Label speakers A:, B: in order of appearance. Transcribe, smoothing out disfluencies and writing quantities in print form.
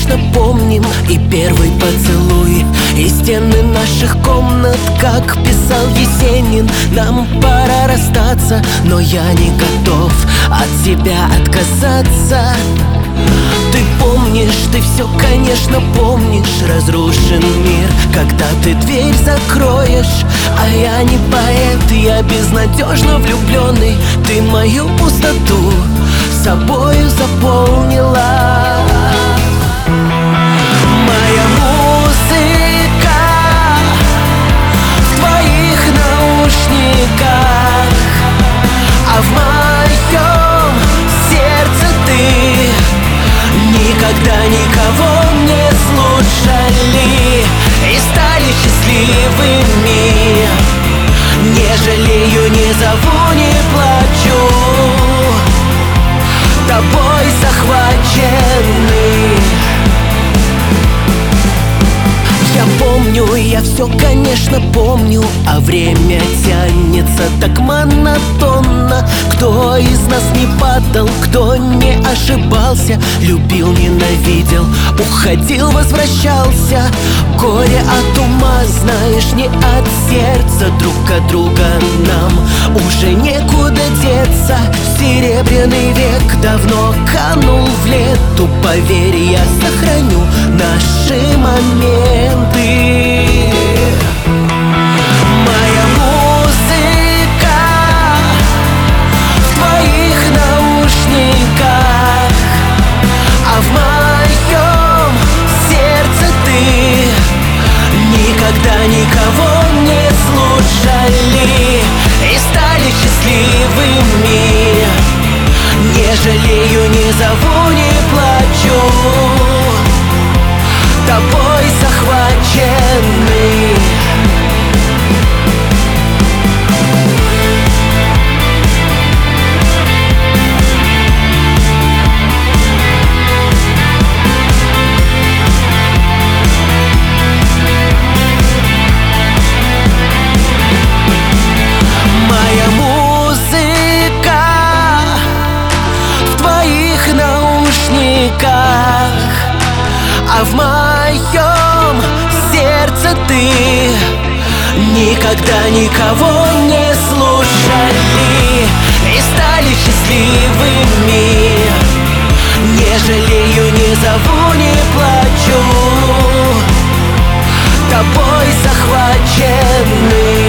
A: конечно, помним и первый поцелуй, и стены наших комнат, как писал Есенин. Нам пора расстаться, но я не готов от тебя отказаться. Ты помнишь, ты все, конечно, помнишь. Разрушен мир, когда ты дверь закроешь. А я не поэт, я безнадежно влюбленный. Ты мою пустоту собою заполнила. Моя музыка в твоих наушниках, а в моем сердце ты. Никогда никого не слушали и стали счастливыми. Не жалею, не зову, не плачу, тобой захвачены. Я помню, я все, конечно, помню, а время тянется так монотонно. Кто из нас не падал, кто не ошибался, любил, ненавидел, уходил, возвращался. Горе от ума, знаешь, не от сердца. Друг от друга нам уже некуда деться. Серебряный век давно канул в лету. Поверь, я сохраню наши моменты. Моя музыка в твоих наушниках, а в моем сердце ты. Никогда никого не слушали и стали счастливыми. Не жалею, не зову, не плачу, тобой захвачены. Моя музыка в твоих наушниках, а в моем сердце ты. Никогда никого не слушали и стали счастливыми. Не жалею, не зову, не плачу, тобой захвачены.